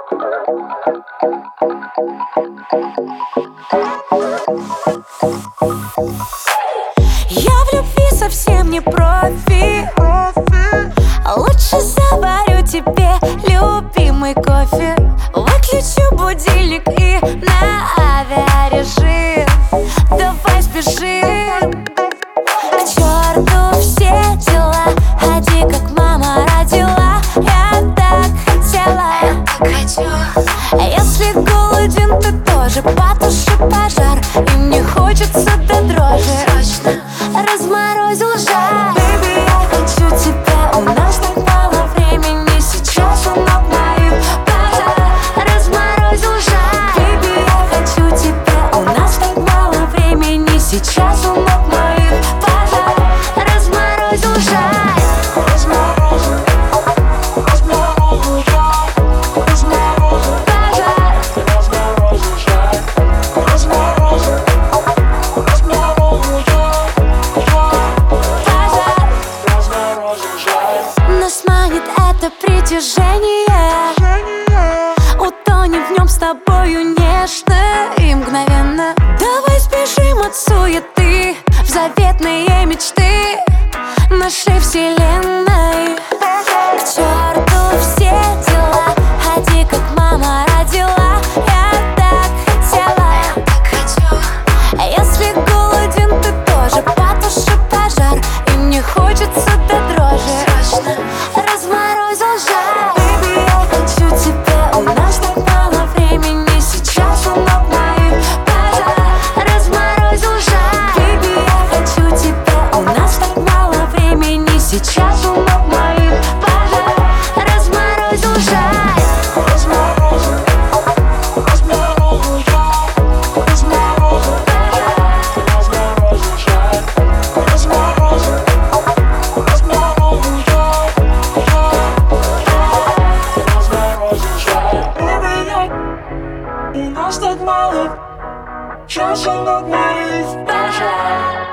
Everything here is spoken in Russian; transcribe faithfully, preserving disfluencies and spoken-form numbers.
Я в любви совсем не профи. Лучше заварю тебе любимый кофе, выключу будильник и на авиарежим. Давай спешим. К черту все дела, ходи, как мама родила. Я так хотела. Если голоден, ты тоже потуши пожар. И мне хочется до дрожи. Разморозил жар. Baby, я хочу тебя, у нас так мало времени. Сейчас у ног моих пожар. Разморозил жар. Baby, я хочу тебя, у нас так мало времени. Сейчас у ног моих пожар. Разморозил жар. Нас манит это притяжение. Утонем в нем с тобою нежно и мгновенно. Давай сбежим от суеты в заветные мечты нашей вселенной. К черту все дела, ходи, как мама родила. Я так хотела. Если голоден, ты тоже потуши пожар. И мне хочется до дрожи. Разморозил жар. Baby, я хочу тебя, у нас так мало времени. Сейчас у ног моих пожар. Разморозил жар. Baby, я хочу тебя, у нас так мало времени. Сейчас у ног моих пожар. Разморозил жар. У нас так мало, сейчас у ног моих пожар.